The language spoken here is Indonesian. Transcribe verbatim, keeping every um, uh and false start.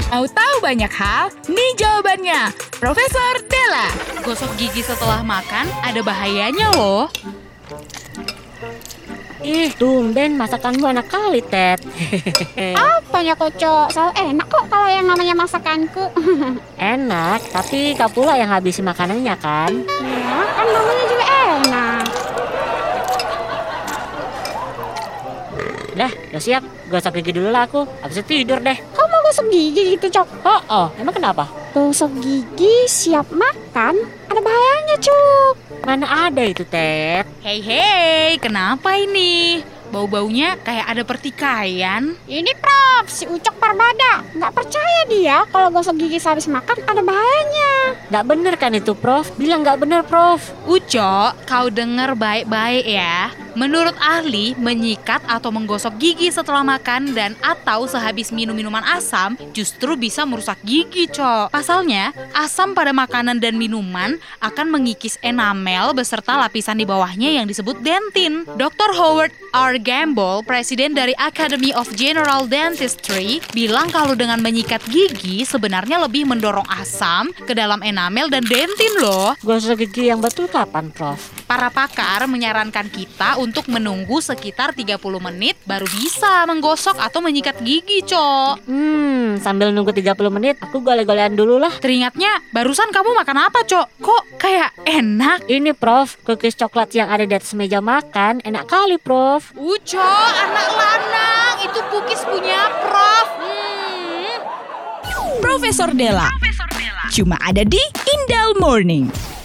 Mau tahu banyak hal? Nih jawabannya, Profesor Della. Gosok gigi setelah makan ada bahayanya loh. Ih, tumben masakanmu enak kali, Ted. Apanya kocok? Selalu enak kok kalau yang namanya masakanku. Enak, tapi kau pula yang habisin makanannya kan? Ya, kan namanya juga enak. Dah, udah siap. Gosok gigi dulu lah aku. Habis itu tidur deh. Kau mau gosok gigi gitu, Cok? Oh, oh, emang kenapa? Gosok gigi siap makan? Ada bahayanya, Cuk. Mana ada itu, Ted? Hei hei, kenapa ini? Bau-baunya kayak ada pertikaian. Ini Prof, si Ucok Parbada. Nggak percaya dia kalau gosok gigi sehabis makan ada bahayanya. Nggak bener kan itu, Prof? Bilang nggak bener, Prof. Ucok, kau dengar baik-baik ya. Menurut ahli, menyikat atau menggosok gigi setelah makan dan atau sehabis minum minuman asam justru bisa merusak gigi, Cok. Pasalnya, asam pada makanan dan minuman akan mengikis enamel beserta lapisan di bawahnya yang disebut dentin. dokter Howard R. Gamble, presiden dari Academy of General Dentistry, bilang kalau dengan menyikat gigi sebenarnya lebih mendorong asam ke dalam enamel dan dentin loh. Gosok gigi yang betul kapan, Prof? Para pakar menyarankan kita untuk menunggu sekitar tiga puluh menit baru bisa menggosok atau menyikat gigi, Cok. Hmm, sambil nunggu tiga puluh menit, aku gole-golean dulu lah. Teringatnya, barusan kamu makan apa, Cok? Kok kayak enak? Ini, Prof, cookies coklat yang ada di atas meja makan. Enak kali, Prof. Uco, anak lanang, itu cookies punya Prof. Hmm. Profesor Della. Cuma ada di Indal Morning.